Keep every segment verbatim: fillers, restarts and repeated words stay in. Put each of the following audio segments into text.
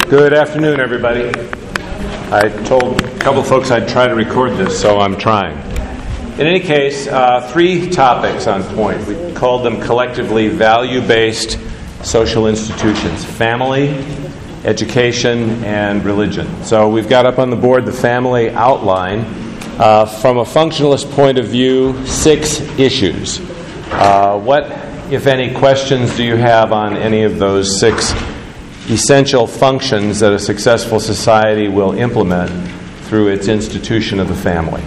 Good afternoon, everybody. I told a couple of folks I'd try to record this, so I'm trying. In any case, uh, three topics on point. We called them collectively value-based social institutions: family, education, and religion. So we've got up on the board the family outline. Uh, from a functionalist point of view, six issues. Uh, what, if any, questions do you have on any of those six essential functions that a successful society will implement through its institution of the family?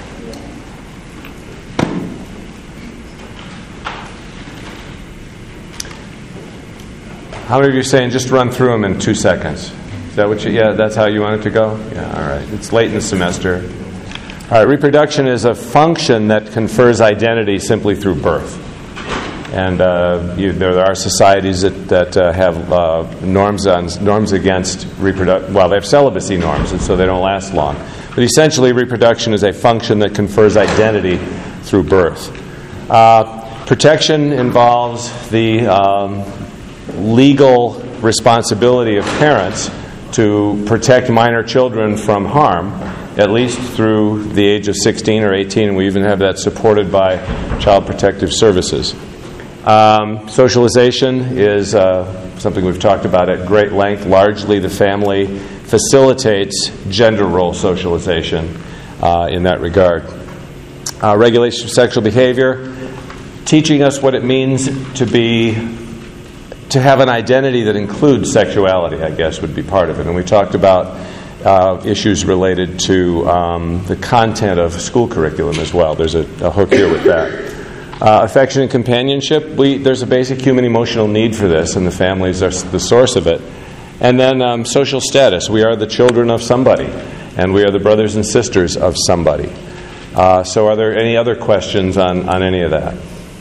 How many of you are saying just run through them in two seconds? Is that what you, yeah, that's how you want it to go? Yeah, all right. It's late in the semester. All right, reproduction is a function that confers identity simply through birth. And uh, you, there are societies that, that uh, have uh, norms on, norms against reproduction. Well, they have celibacy norms, and so they don't last long. But essentially, reproduction is a function that confers identity through birth. Uh, protection involves the um, legal responsibility of parents to protect minor children from harm, at least through the age of sixteen or eighteen, and we even have that supported by Child Protective Services. Um, socialization is uh, something we've talked about at great length. Largely, the family facilitates gender role socialization uh, in that regard. Uh, regulation of sexual behavior, teaching us what it means to be to have an identity that includes sexuality, I guess, would be part of it. And we talked about uh, issues related to um, the content of school curriculum as well. There's a, a hook here with that. Uh, affection and companionship, we, there's a basic human emotional need for this, and the families are the source of it. And then um, social status. We are the children of somebody, and we are the brothers and sisters of somebody. Uh, so are there any other questions on, on any of that?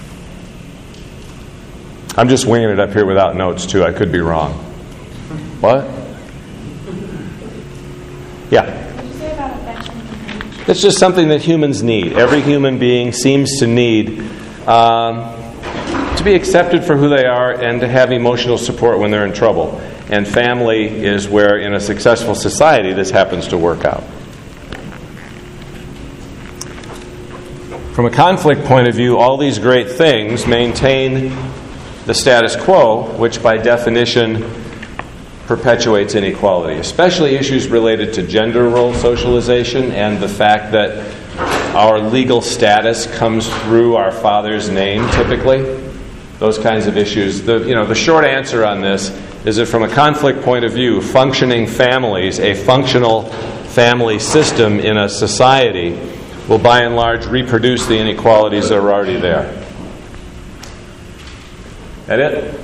I'm just winging it up here without notes, too. I could be wrong. What? Yeah. What did you say about affection and companionship? It's just something that humans need. Every human being seems to need um, to be accepted for who they are and to have emotional support when they're in trouble. And family is where, in a successful society, this happens to work out. From a conflict point of view, all these great things maintain the status quo, which by definition perpetuates inequality, especially issues related to gender role socialization and the fact that our legal status comes through our father's name, typically. Those kinds of issues. The, you know, the short answer on this is that from a conflict point of view, functioning families, a functional family system in a society, will by and large reproduce the inequalities that are already there. That it?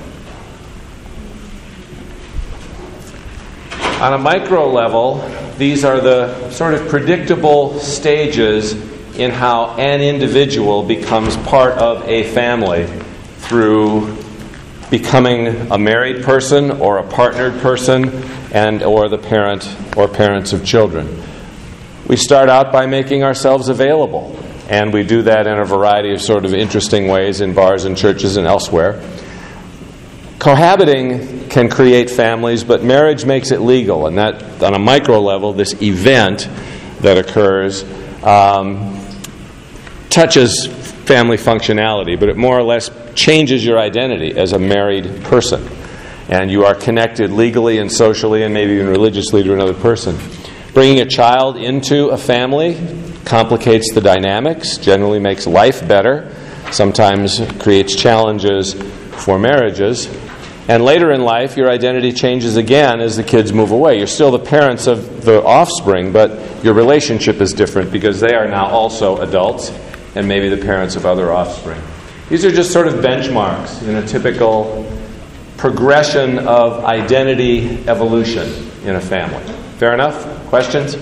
On a micro level, these are the sort of predictable stages in how an individual becomes part of a family through becoming a married person or a partnered person and or the parent or parents of children. We start out by making ourselves available, and we do that in a variety of sort of interesting ways in bars and churches and elsewhere. Cohabiting can create families, but marriage makes it legal, and that, on a micro level, this event that occurs um, touches family functionality, but it more or less changes your identity as a married person, and you are connected legally and socially and maybe even religiously to another person. Bringing a child into a family complicates the dynamics, generally makes life better, sometimes creates challenges for marriages. And later in life, your identity changes again as the kids move away. You're still the parents of the offspring, but your relationship is different because they are now also adults and maybe the parents of other offspring. These are just sort of benchmarks in a typical progression of identity evolution in a family. Fair enough? Questions?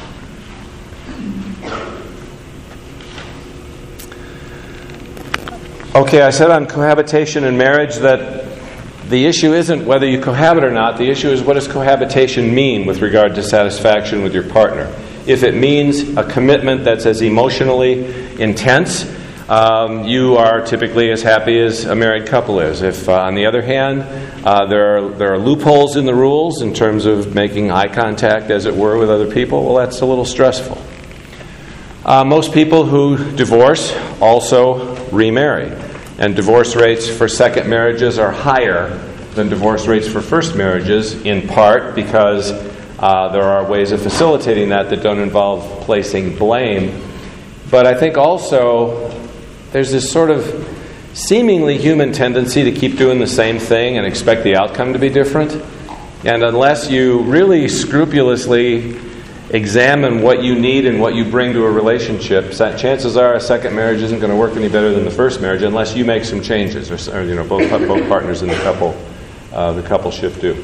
Okay, I said on cohabitation and marriage that the issue isn't whether you cohabit or not. The issue is, what does cohabitation mean with regard to satisfaction with your partner? If it means a commitment that's as emotionally intense um, you are typically as happy as a married couple is. If, uh, on the other hand, uh, there are there are loopholes in the rules in terms of making eye contact, as it were, with other people, well, that's a little stressful. Uh, most people who divorce also remarry, and divorce rates for second marriages are higher than divorce rates for first marriages, in part because uh, there are ways of facilitating that that don't involve placing blame. But I think also there's this sort of seemingly human tendency to keep doing the same thing and expect the outcome to be different. And unless you really scrupulously examine what you need and what you bring to a relationship, chances are a second marriage isn't going to work any better than the first marriage unless you make some changes, or, or you know, both both partners in the couple, uh, the coupleship do.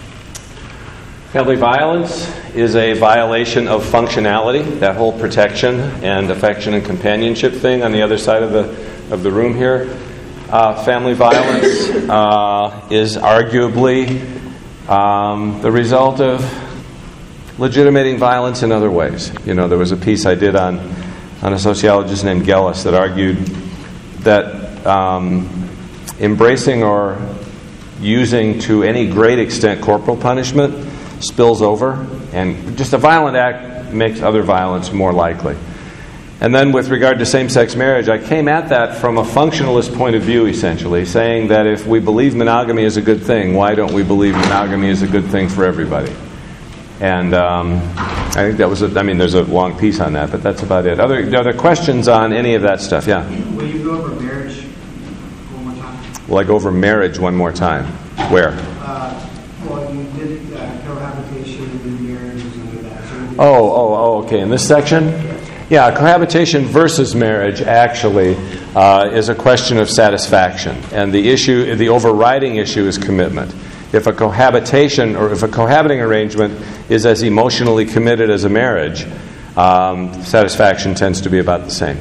Family violence is a violation of functionality, that whole protection and affection and companionship thing on the other side of the of the room here. Uh, family violence uh, is arguably um, the result of legitimating violence in other ways. You know, there was a piece I did on, on a sociologist named Gellis that argued that um, embracing or using to any great extent corporal punishment spills over, and just a violent act makes other violence more likely. And then with regard to same-sex marriage, I came at that from a functionalist point of view, essentially, saying that if we believe monogamy is a good thing, why don't we believe monogamy is a good thing for everybody? And um, I think that was, a, I mean, there's a long piece on that, but that's about it. Other, other questions on any of that stuff? Yeah? Will you go over marriage one more time? Will I go over marriage one more time? Where? Uh, well, you did uh, cohabitation and marriage and all that. So Oh, oh, oh, okay. In this section? Yeah, cohabitation versus marriage actually uh, is a question of satisfaction. And the issue, the overriding issue is commitment. If a cohabitation or if a cohabiting arrangement is as emotionally committed as a marriage, um, satisfaction tends to be about the same.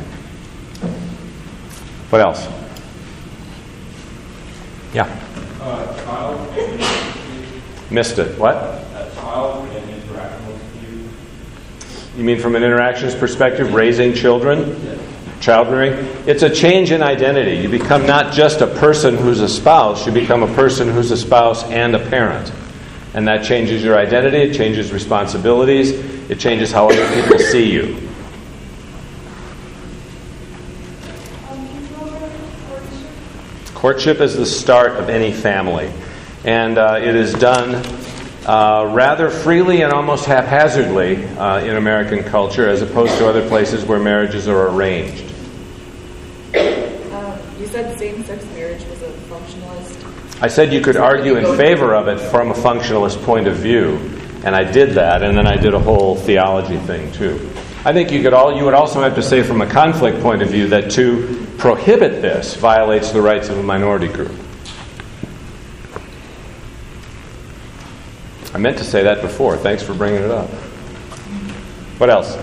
What else? Yeah. Uh, child. Missed it. What? A child and interaction with you. You mean from an interactions perspective, raising children? Yes. Child rearing? It's a change in identity. You become not just a person who's a spouse, you become a person who's a spouse and a parent. And that changes your identity, it changes responsibilities, it changes how other people see you. Courtship is the start of any family. And uh, it is done uh, rather freely and almost haphazardly uh, in American culture, as opposed to other places where marriages are arranged. Uh, you said same-sex marriage was a functionalist. I said you could argue in favor of it from a functionalist point of view, and I did that, and then I did a whole theology thing too. I think you could all you would also have to say from a conflict point of view that to prohibit this violates the rights of a minority group. I meant to say that before. Thanks for bringing it up. What else?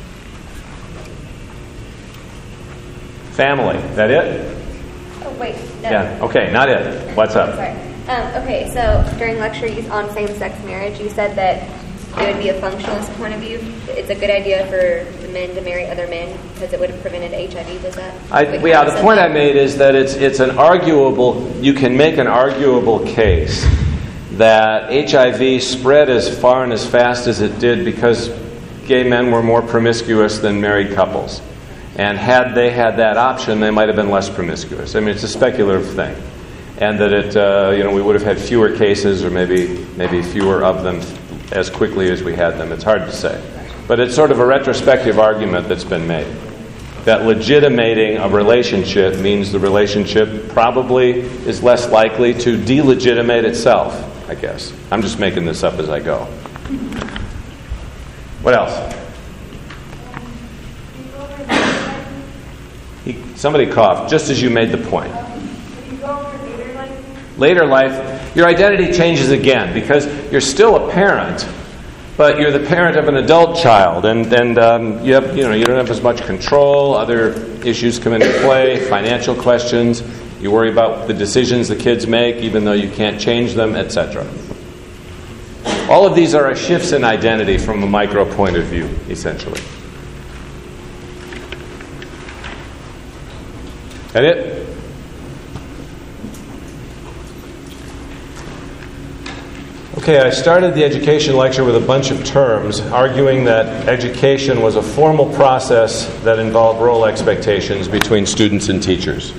Family. That it? Oh, wait. No. Yeah. Okay, not it. What's up? Sorry. Um, okay, so during lecture on same-sex marriage, you said that it would be a functionalist point of view. It's a good idea for the men to marry other men because it would have prevented H I V. Was that? I, Wait, yeah, you the said point that? I made is that it's it's an arguable. You can make an arguable case that H I V spread as far and as fast as it did because gay men were more promiscuous than married couples. And had they had that option, they might have been less promiscuous. I mean, it's a speculative thing. And that it, uh, you know, we would have had fewer cases or maybe maybe fewer of them as quickly as we had them. It's hard to say. But it's sort of a retrospective argument that's been made. That legitimating a relationship means the relationship probably is less likely to delegitimate itself, I guess. I'm just making this up as I go. What else? He, somebody coughed just as you made the point. Later life, your identity changes again because you're still a parent, but you're the parent of an adult child, and and um, you have, you know you don't have as much control. Other issues come into play, financial questions. You worry about the decisions the kids make, even though you can't change them, et cetera. All of these are shifts in identity from a micro point of view, essentially. That it? Okay, I started the education lecture with a bunch of terms, arguing that education was a formal process that involved role expectations between students and teachers.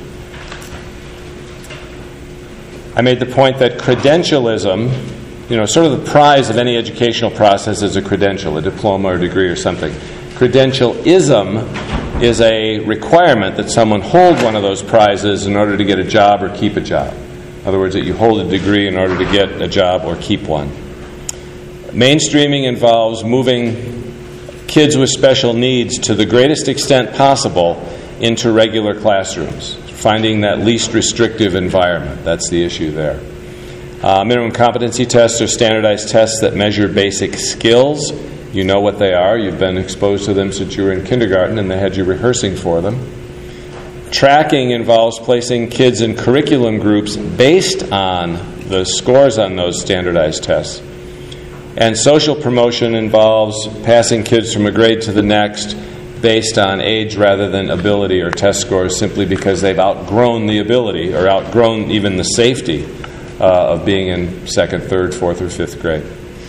I made the point that credentialism, you know, sort of the prize of any educational process is a credential, a diploma or degree or something. Credentialism is a requirement that someone hold one of those prizes in order to get a job or keep a job. In other words, that you hold a degree in order to get a job or keep one. Mainstreaming involves moving kids with special needs to the greatest extent possible into regular classrooms, finding that least restrictive environment. That's the issue there. Uh, minimum competency tests are standardized tests that measure basic skills. You know what they are. You've been exposed to them since you were in kindergarten, and they had you rehearsing for them. Tracking involves placing kids in curriculum groups based on the scores on those standardized tests. And social promotion involves passing kids from a grade to the next based on age rather than ability or test scores, simply because they've outgrown the ability or outgrown even the safety uh, of being in second, third, fourth, or fifth grade.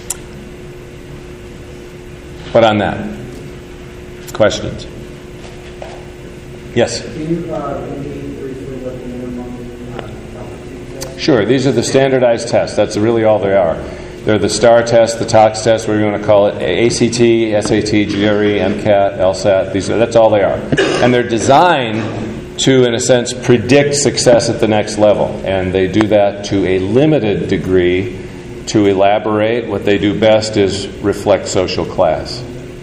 But on that, questions? Yes? Can you uh, indicate briefly what the minimum uh, competency test? Sure. These are the standardized tests. That's really all they are. They're the STAR test, the TOKS test, whatever you want to call it, A C T, S A T, G R E, MCAT, LSAT. These are, that's all they are. And they're designed to, in a sense, predict success at the next level. And they do that to a limited degree. To elaborate, what they do best is reflect social class.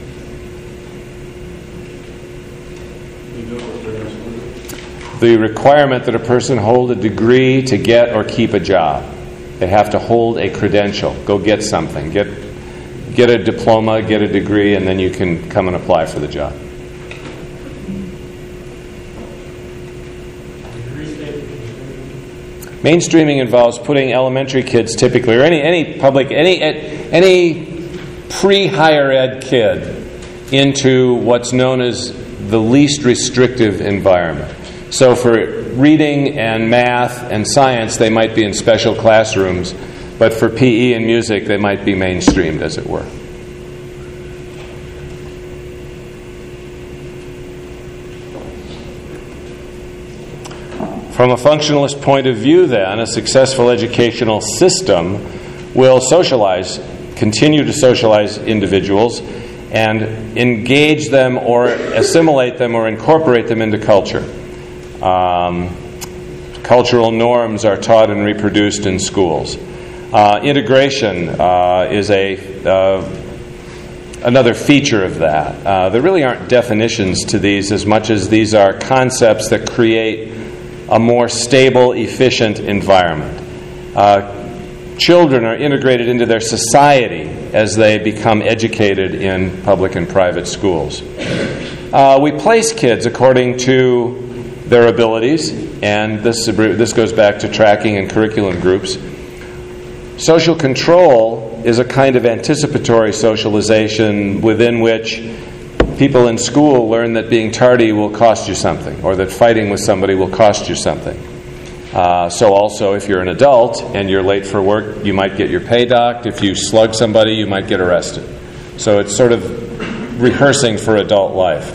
The requirement that a person hold a degree to get or keep a job. They have to hold a credential. Go get something. Get get a diploma, get a degree, and then you can come and apply for the job. Mainstreaming involves putting elementary kids typically, or any any public, any any pre-higher ed kid into what's known as the least restrictive environment. So for reading and math and science, they might be in special classrooms, but for P E and music, they might be mainstreamed, as it were. From a functionalist point of view, then, a successful educational system will socialize, continue to socialize individuals, and engage them or assimilate them or incorporate them into culture. Um, cultural norms are taught and reproduced in schools. Uh, integration uh, is a uh, another feature of that. Uh, there really aren't definitions to these as much as these are concepts that create a more stable, efficient environment. Uh, children are integrated into their society as they become educated in public and private schools. Uh, we place kids according to their abilities, and this, this goes back to tracking and curriculum groups. Social control is a kind of anticipatory socialization within which people in school learn that being tardy will cost you something, or that fighting with somebody will cost you something. Uh, so also, if you're an adult and you're late for work, you might get your pay docked. If you slug somebody, you might get arrested. So it's sort of rehearsing for adult life.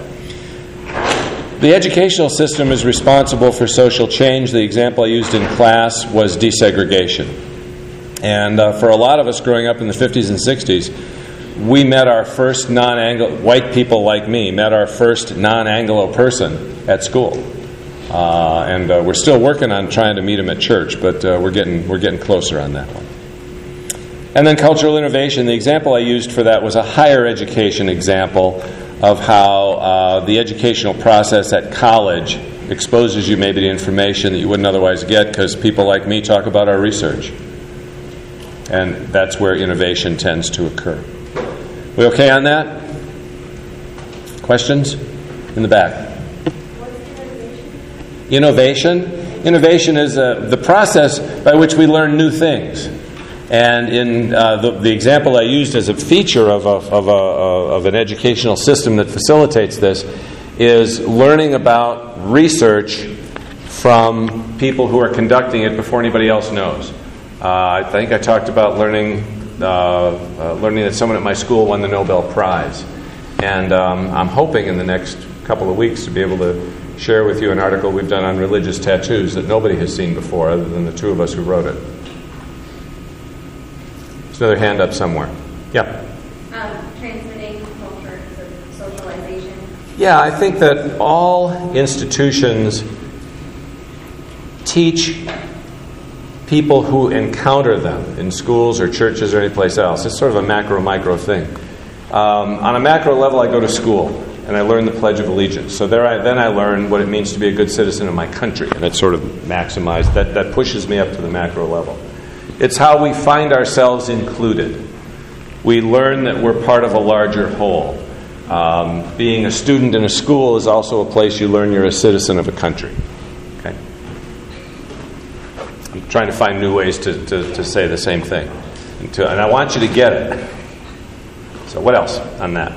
The educational system is responsible for social change. The example I used in class was desegregation. And uh, for a lot of us growing up in the fifties and sixties, we met our first non-Anglo, white people like me, met our first non-Anglo person at school. Uh, and uh, we're still working on trying to meet them at church, but uh, we're getting we're getting closer on that one. And then cultural innovation. The example I used for that was a higher education example of how uh, the educational process at college exposes you maybe to information that you wouldn't otherwise get because people like me talk about our research. And that's where innovation tends to occur. We okay on that? Questions? In the back. Innovation? Innovation is uh, the process by which we learn new things. And in uh, the, the example I used as a feature of, a, of, a, of an educational system that facilitates this is learning about research from people who are conducting it before anybody else knows. Uh, I think I talked about learning uh, uh, learning that someone at my school won the Nobel Prize. And um, I'm hoping in the next couple of weeks to be able to share with you an article we've done on religious tattoos that nobody has seen before other than the two of us who wrote it. There's another hand up somewhere. Yeah? Um, transmitting culture, so socialization. Yeah, I think that all institutions teach people who encounter them in schools or churches or anyplace else. It's sort of a macro-micro thing. Um, on a macro level, I go to school and I learn the Pledge of Allegiance. So there, I, then I learn what it means to be a good citizen of my country, and it's sort of maximized. That that pushes me up to the macro level. It's how we find ourselves included. We learn that we're part of a larger whole. Um, being a student in a school is also a place you learn you're a citizen of a country. Okay. I'm trying to find new ways to, to, to say the same thing, and, to, and I want you to get it. So what else on that?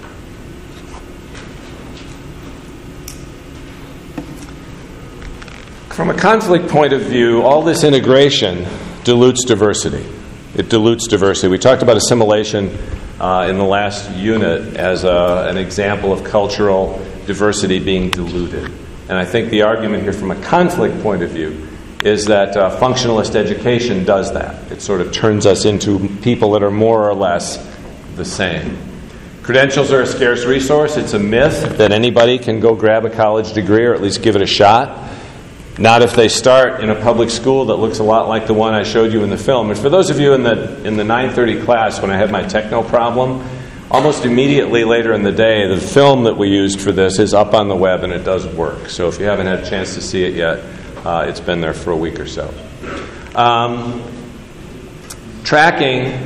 From a conflict point of view, all this integration dilutes diversity. It dilutes diversity. We talked about assimilation uh, in the last unit as a, an example of cultural diversity being diluted. And I think the argument here from a conflict point of view is that uh, functionalist education does that. It sort of turns us into people that are more or less the same. Credentials are a scarce resource. It's a myth that anybody can go grab a college degree or at least give it a shot. Not if they start in a public school that looks a lot like the one I showed you in the film. And for those of you in the in the nine thirty class when I had my techno problem, almost immediately later in the day, the film that we used for this is up on the web and it does work. So if you haven't had a chance to see it yet, uh, it's been there for a week or so. Um, tracking,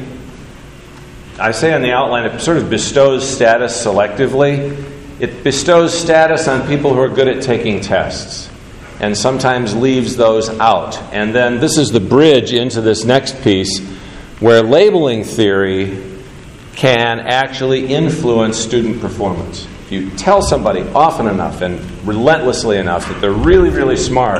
I say on the outline, it sort of bestows status selectively. It bestows status on people who are good at taking tests, and sometimes leaves those out. And then this is the bridge into this next piece, where labeling theory can actually influence student performance. If you tell somebody often enough and relentlessly enough that they're really, really smart,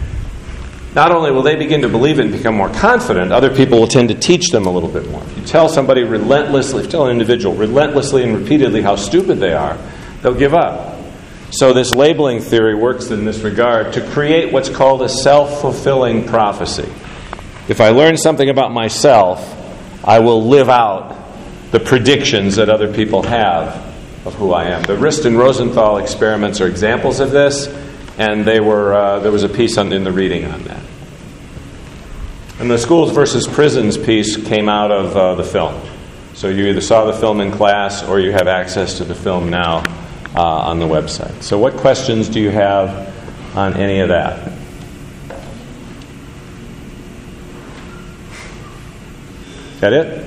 not only will they begin to believe it and become more confident, other people will tend to teach them a little bit more. If you tell somebody relentlessly, if you tell an individual relentlessly and repeatedly how stupid they are, they'll give up. So this labeling theory works in this regard to create what's called a self-fulfilling prophecy. If I learn something about myself, I will live out the predictions that other people have of who I am. The Rist and Rosenthal experiments are examples of this, and they were uh, there was a piece on, in the reading on that. And the schools versus prisons piece came out of uh, the film. So you either saw the film in class or you have access to the film now uh, on the website. So what questions do you have on any of that? Is that it?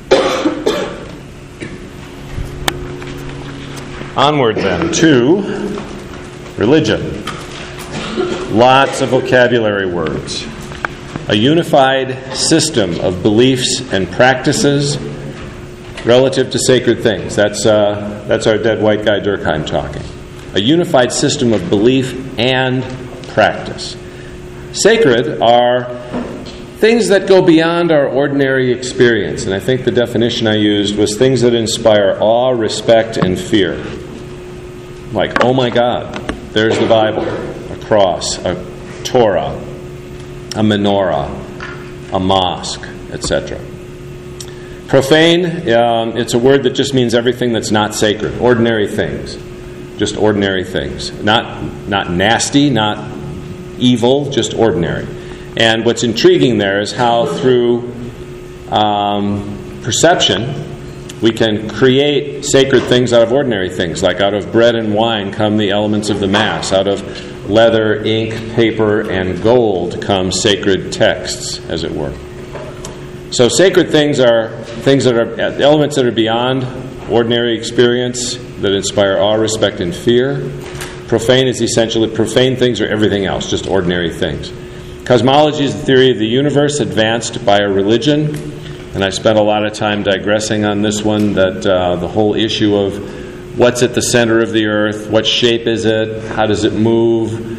Onward then to religion. Lots of vocabulary words. A unified system of beliefs and practices relative to sacred things. That's uh, that's our dead white guy Durkheim talking. A unified system of belief and practice. Sacred are things that go beyond our ordinary experience. And I think the definition I used was things that inspire awe, respect, and fear. Like, oh my God, there's the Bible, a cross, a Torah, a menorah, a mosque, et cetera. Profane, um, it's a word that just means everything that's not sacred, ordinary things, just ordinary things. Not, not nasty, not evil, just ordinary. And what's intriguing there is how through um, perception, we can create sacred things out of ordinary things, like out of bread and wine come the elements of the Mass. Out of leather, ink, paper, and gold come sacred texts, as it were. So sacred things are things that are elements that are beyond ordinary experience, that inspire awe, respect, and fear. Profane is essentially, profane things are everything else, just ordinary things. Cosmology is the theory of the universe advanced by a religion. And I spent a lot of time digressing on this one, that uh, the whole issue of what's at the center of the earth, what shape is it, how does it move,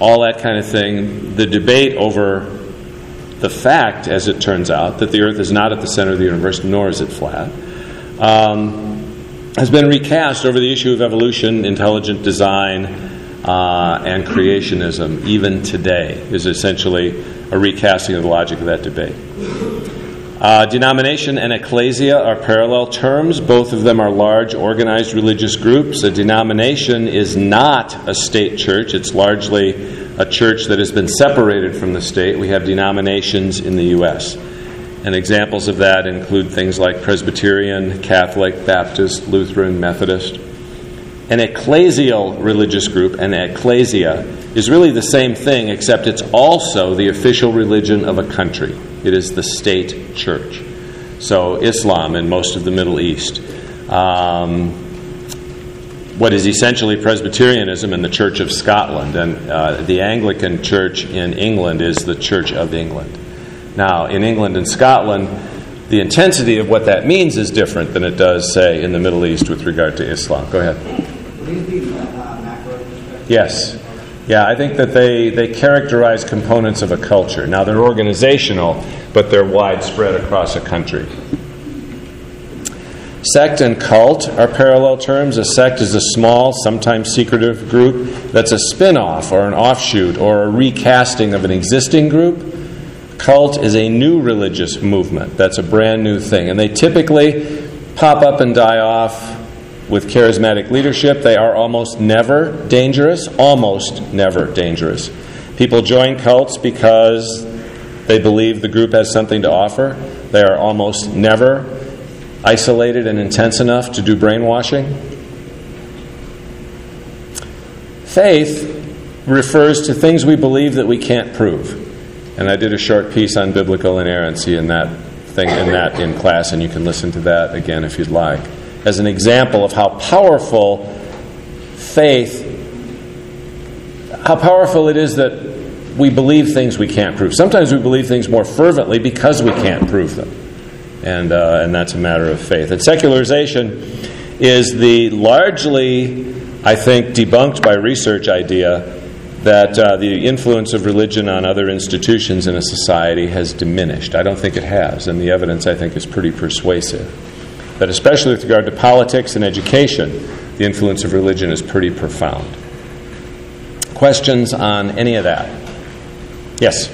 all that kind of thing. The debate over the fact, as it turns out, that the earth is not at the center of the universe, nor is it flat, um, has been recast over the issue of evolution, intelligent design, uh, and creationism. Even today is essentially a recasting of the logic of that debate. Uh, denomination and ecclesia are parallel terms. Both of them are large, organized religious groups. A denomination is not a state church. It's largely a church that has been separated from the state. We have denominations in the U S And examples of that include things like Presbyterian, Catholic, Baptist, Lutheran, Methodist. An ecclesial religious group, an ecclesia, is really the same thing, except it's also the official religion of a country. It is the state church. So Islam in most of the Middle East. Um, what is essentially Presbyterianism in the Church of Scotland. And uh, the Anglican Church in England is the Church of England. Now, in England and Scotland, the intensity of what that means is different than it does, say, in the Middle East with regard to Islam. Go ahead. Would these be uh, macro perspectives? Yes. Yeah, I think that they, they characterize components of a culture. Now, they're organizational, but they're widespread across a country. Sect and cult are parallel terms. A sect is a small, sometimes secretive group that's a spin-off or an offshoot or a recasting of an existing group. Cult is a new religious movement. That's a brand new thing. And they typically pop up and die off with charismatic leadership. They are almost never dangerous. Almost never dangerous. People join cults because they believe the group has something to offer. They are almost never isolated and intense enough to do brainwashing. Faith refers to things we believe that we can't prove. And I did a short piece on biblical inerrancy in that thing in that in class, and you can listen to that again if you'd like, as an example of how powerful faith, how powerful it is that we believe things we can't prove. Sometimes we believe things more fervently because we can't prove them, and uh, and that's a matter of faith. And secularization is the largely, I think, debunked by research idea that uh, the influence of religion on other institutions in a society has diminished. I don't think it has, and the evidence, I think, is pretty persuasive. That especially with regard to politics and education, the influence of religion is pretty profound. Questions on any of that? Yes?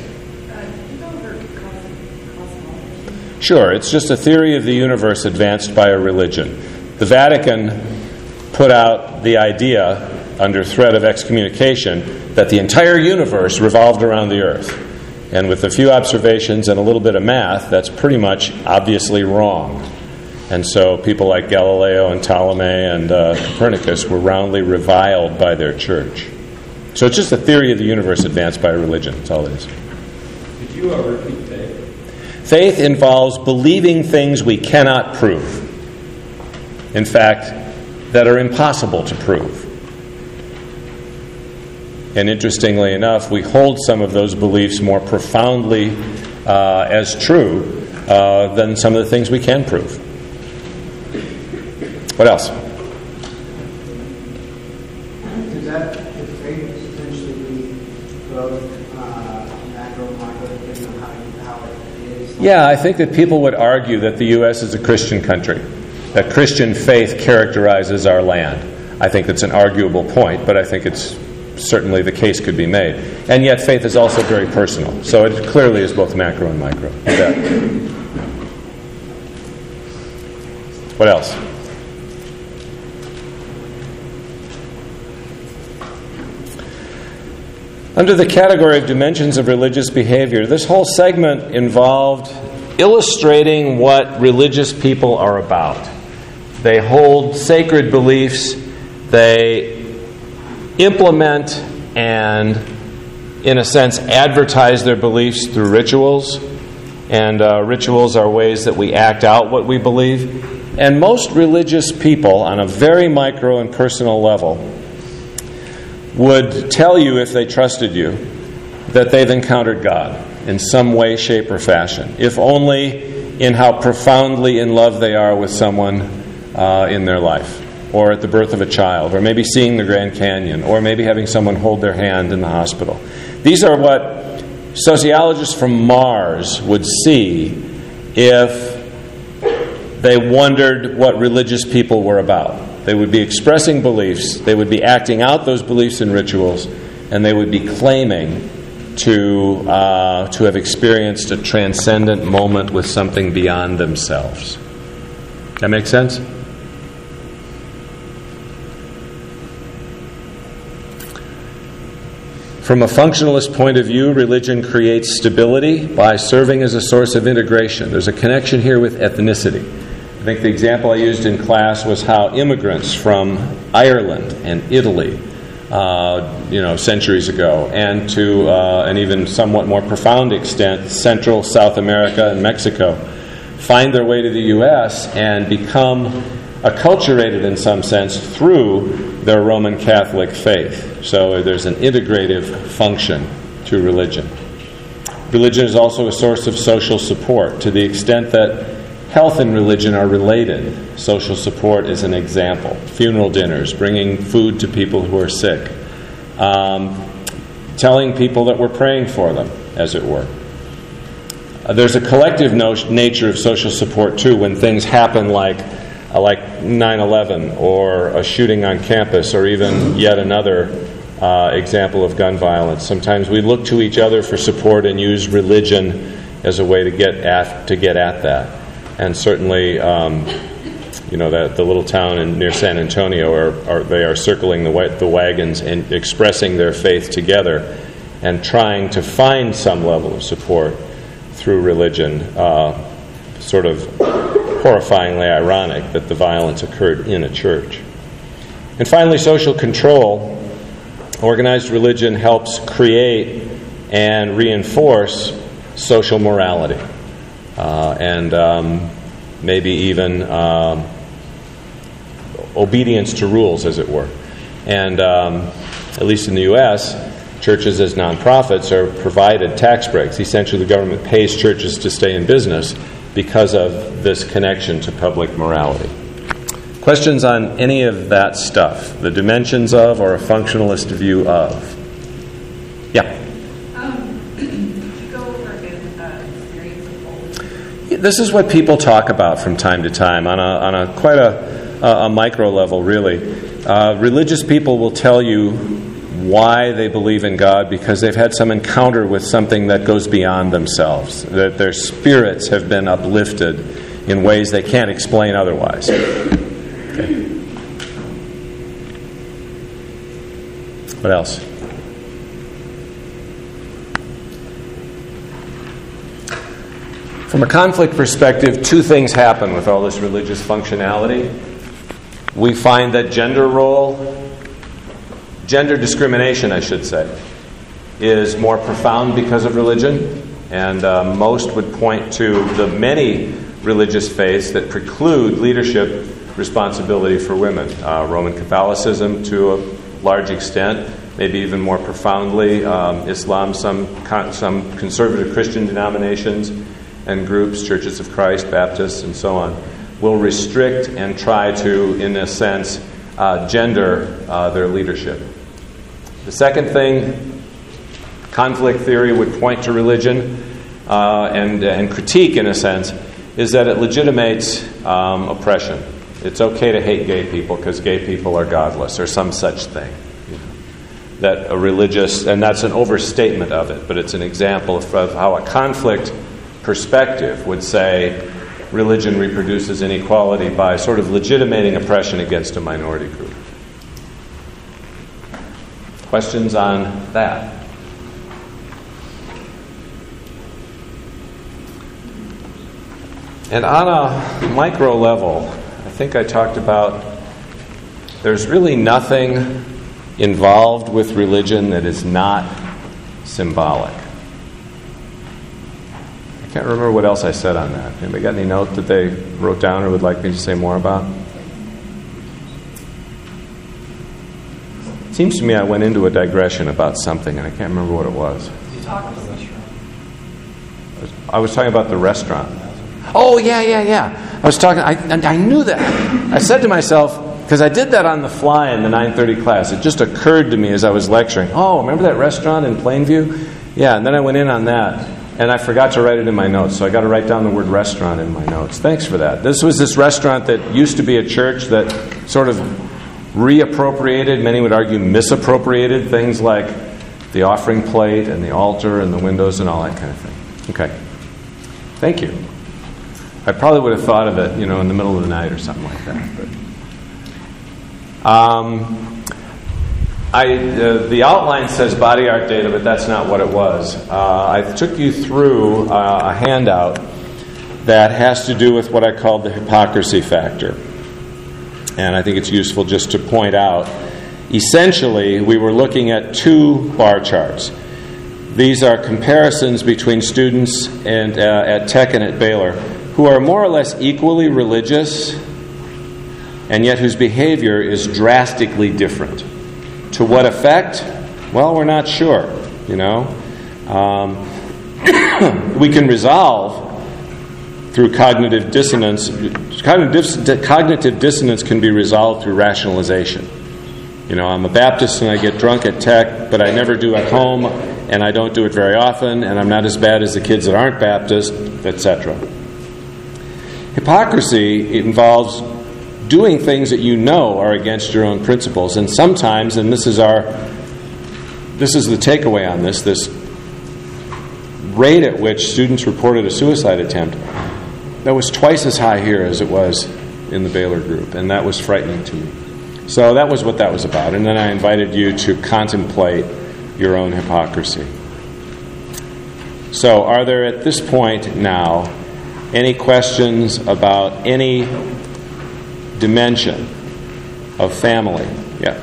Sure, it's just a theory of the universe advanced by a religion. The Vatican put out the idea under threat of excommunication that the entire universe revolved around the earth. And with a few observations and a little bit of math, that's pretty much obviously wrong. And so people like Galileo and Ptolemy and uh, Copernicus were roundly reviled by their church. So it's just a theory of the universe advanced by a religion. That's all it is. Did you uh, repeat faith? Faith involves believing things we cannot prove. In fact, that are impossible to prove. And interestingly enough, we hold some of those beliefs more profoundly uh, as true uh, than some of the things we can prove. What else? Does that, if faith essentially be both uh, macro and micro, depending on how, how it is? Yeah, I think that people would argue that the U S is a Christian country, that Christian faith characterizes our land. I think it's an arguable point, but I think it's certainly the case could be made. And yet faith is also very personal. So it clearly is both macro and micro. Yeah. What else? Under the category of dimensions of religious behavior, this whole segment involved illustrating what religious people are about. They hold sacred beliefs. They implement and, in a sense, advertise their beliefs through rituals. And uh, rituals are ways that we act out what we believe. And most religious people, on a very micro and personal level, would tell you, if they trusted you, that they've encountered God in some way, shape, or fashion, if only in how profoundly in love they are with someone uh, in their life. or at the birth of a child, or maybe seeing the Grand Canyon, or maybe having someone hold their hand in the hospital. These are what sociologists from Mars would see if they wondered what religious people were about. They would be expressing beliefs, they would be acting out those beliefs in rituals, and they would be claiming to uh, to have experienced a transcendent moment with something beyond themselves. That make sense? From a functionalist point of view, religion creates stability by serving as a source of integration. There's a connection here with ethnicity. I think the example I used in class was how immigrants from Ireland and Italy, uh, you know, centuries ago, and to uh, an even somewhat more profound extent, Central, South America, and Mexico, find their way to the U S and become acculturated in some sense through their Roman Catholic faith. So there's an integrative function to religion. Religion is also a source of social support to the extent that health and religion are related. Social support is an example. Funeral dinners, bringing food to people who are sick, um, telling people that we're praying for them, as it were. Uh, there's a collective no- nature of social support, too, when things happen like uh, like nine eleven or a shooting on campus or even yet another uh, example of gun violence. Sometimes we look to each other for support and use religion as a way to get at, to get at that. And certainly, um, you know, that the little town in, near San Antonio, are, are they are circling the, wa- the wagons and expressing their faith together and trying to find some level of support through religion. Uh, sort of horrifyingly ironic that the violence occurred in a church. And finally, social control. Organized religion helps create and reinforce social morality. Uh, and um, maybe even um, obedience to rules, as it were. And um, at least in the U S, churches as nonprofits are provided tax breaks. Essentially, the government pays churches to stay in business because of this connection to public morality. Questions on any of that stuff? The dimensions of or a functionalist view of? Yeah? This is what people talk about from time to time on a on a quite a, a micro level, really. Uh, religious people will tell you why they believe in God because they've had some encounter with something that goes beyond themselves, that their spirits have been uplifted in ways they can't explain otherwise. Okay. What else? From a conflict perspective, two things happen with all this religious functionality. We find that gender role, gender discrimination, I should say, is more profound because of religion. And uh, most would point to the many religious faiths that preclude leadership responsibility for women. Uh, Roman Catholicism, to a large extent, maybe even more profoundly, um, Islam, some con- some conservative Christian denominations and groups, Churches of Christ, Baptists, and so on, will restrict and try to, in a sense, uh, gender uh, their leadership. The second thing, conflict theory would point to religion uh, and, and critique, in a sense, is that it legitimates um, oppression. It's okay to hate gay people because gay people are godless, or some such thing. You know, that a religious, and that's an overstatement of it, but it's an example of, of how a conflict perspective would say religion reproduces inequality by sort of legitimating oppression against a minority group. Questions on that? And on a micro level, I think I talked about there's really nothing involved with religion that is not symbolic. I can't remember what else I said on that. Anybody got any note that they wrote down or would like me to say more about? It seems to me I went into a digression about something, and I can't remember what it was. You talked about the restaurant. I was talking about the restaurant. Oh, yeah, yeah, yeah. I was talking, I, and I knew that. I said to myself, because I did that on the fly in the nine thirty class. It just occurred to me as I was lecturing. Oh, remember that restaurant in Plainview? Yeah, and then I went in on that, and I forgot to write it in my notes, so I got to write down the word restaurant in my notes. Thanks for that. This was this restaurant that used to be a church that sort of reappropriated, many would argue misappropriated, things like the offering plate and the altar and the windows and all that kind of thing. Okay. Thank you. I probably would have thought of it, you know, in the middle of the night or something like that. But, um, I uh, the outline says body art data, but that's not what it was. Uh, I took you through uh, a handout that has to do with what I called the hypocrisy factor. And I think it's useful just to point out, essentially, we were looking at two bar charts. These are comparisons between students and uh, at Tech and at Baylor who are more or less equally religious and yet whose behavior is drastically different. To what effect? Well, we're not sure, you know. Um, we can resolve through cognitive dissonance. Cognitive, cognitive dissonance can be resolved through rationalization. You know, I'm a Baptist and I get drunk at Tech, but I never do at home, and I don't do it very often, and I'm not as bad as the kids that aren't Baptist, et cetera. Hypocrisy involves doing things that you know are against your own principles, and sometimes, and this is our, this is the takeaway on this, this rate at which students reported a suicide attempt, that was twice as high here as it was in the Baylor group, and that was frightening to me. So that was what that was about, and then I invited you to contemplate your own hypocrisy. So are there at this point now any questions about any dimension of family? Yeah.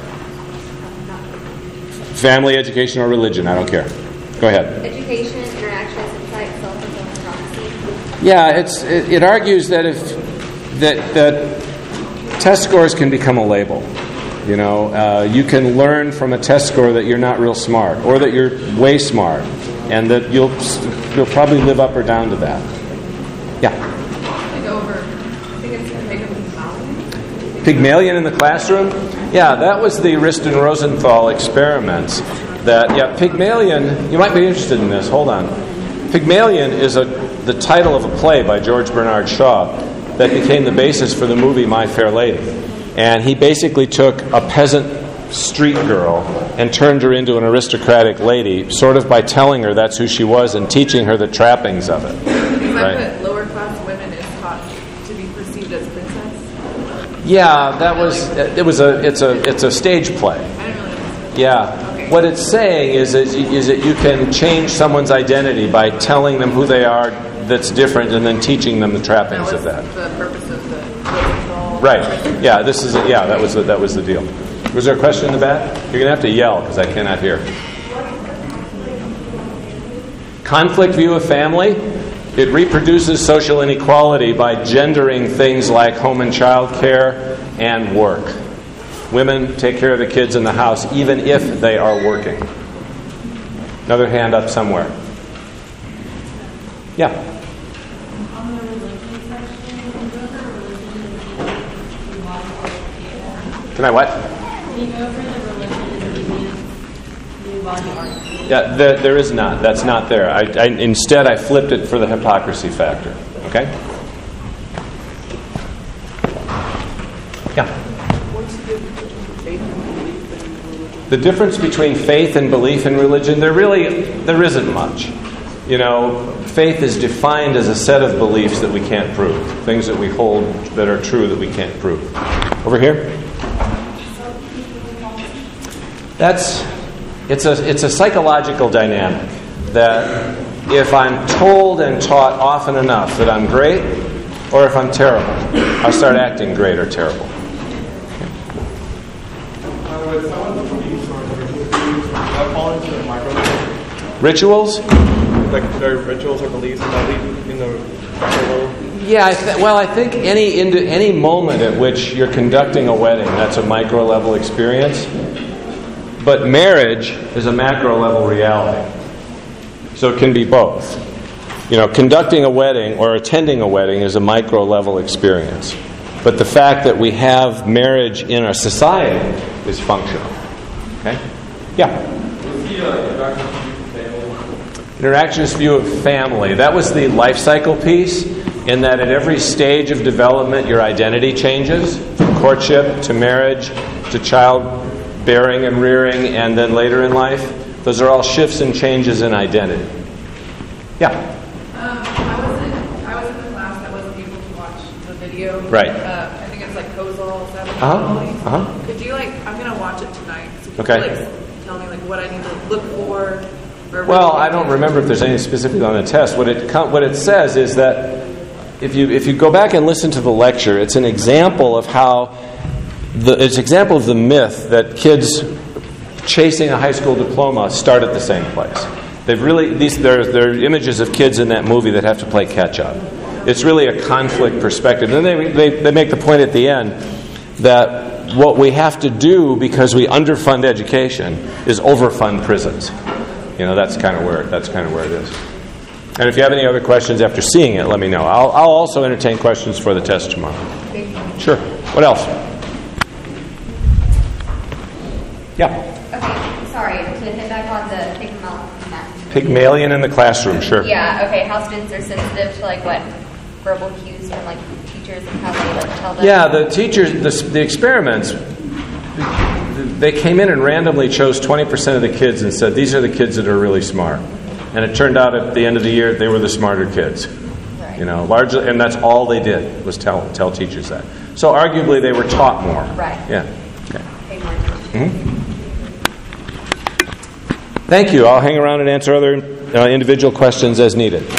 Family, education, or religion, I don't care. Go ahead. Education, interactions, insight, self-fulfilling prophecy. Yeah, it's it, it argues that if that that test scores can become a label. You know, uh, you can learn from a test score that you're not real smart, or that you're way smart, and that you'll you'll probably live up or down to that. Yeah. Over. I think it's Pygmalion. Pygmalion in the classroom? Yeah, that was the Riston Rosenthal experiments. That yeah, Pygmalion. You might be interested in this. Hold on. Pygmalion is a the title of a play by George Bernard Shaw that became the basis for the movie My Fair Lady. And he basically took a peasant street girl and turned her into an aristocratic lady, sort of by telling her that's who she was and teaching her the trappings of it. Is right? that what lower class women is taught to be perceived as princess? Yeah, that was it. Was a it's a it's a stage play. I don't really understand. Yeah. Okay. What it's saying is that, is that you can change someone's identity by telling them who they are that's different and then teaching them the trappings That of was that. the purpose of the control. Right. Yeah, this is a, yeah, that was the, that was the deal. Was there a question in the back? You're going to have to yell because I cannot hear. Conflict view of family. It reproduces social inequality by gendering things like home and child care and work. Women take care of the kids in the house even if they are working. Another hand up somewhere. Yeah. On the religion section, can you go over religion and body Can I what? Can you go over the religion and new body art? Yeah, there, there is not. That's not there. I, I, instead, I flipped it for the hypocrisy factor. Okay? Yeah. The difference between faith and belief in religion, there really there isn't much. You know, faith is defined as a set of beliefs that we can't prove, things that we hold that are true that we can't prove. Over here. That's it's a it's a psychological dynamic that if I'm told and taught often enough that I'm great, or if I'm terrible, I'll start acting great or terrible. With some of the beliefs or rituals, that fall into the micro level? Rituals? Like there are rituals or beliefs in that we, in the micro level? Yeah, I th- well, I think any into any moment at which you're conducting a wedding, that's a micro level experience. But marriage is a macro level reality, so it can be both. You know, conducting a wedding or attending a wedding is a micro level experience. But the fact that we have marriage in our society is functional. Okay? Yeah? Was he uh, introduction to family? Interactionist view of family. That was the life cycle piece, in that at every stage of development your identity changes, from courtship to marriage to childbearing and rearing, and then later in life. Those are all shifts and changes in identity. Yeah? Um, I was in I was in the class that wasn't able to watch the video. Right. Uh, I think it's like Kozol. Is that what Uh-huh. it's called? Uh-huh. Could you like? I'm gonna watch it tonight. So could Okay. you, like, tell me like what I need to look for. Or Well, I don't remember if there's anything specific on the test. What it com- what it says is that if you if you go back and listen to the lecture, it's an example of how the it's an example of the myth that kids chasing a high school diploma start at the same place. They've really these there there are images of kids in that movie that have to play catch up. It's really a conflict perspective, and they they they make the point at the end that what we have to do because we underfund education is overfund prisons. You know, that's kind of where that's kind of where it is. And if you have any other questions after seeing it, let me know. I'll, I'll also entertain questions for the test tomorrow. Sure. What else? Yeah. Okay, sorry, to hit back on the Pygmalion. Pygmalion in the classroom, sure. Yeah, okay, how students are sensitive to like what verbal cues from like teachers and how they like tell them. Yeah, the teachers, the, the experiments, they came in and randomly chose twenty percent of the kids and said, these are the kids that are really smart. And it turned out at the end of the year, they were the smarter kids. Right. You know, largely, and that's all they did was tell tell teachers that. So arguably, they were taught more. Right. Yeah. Okay. Pay more attention. Mm-hmm. Thank you. I'll hang around and answer other uh, individual questions as needed.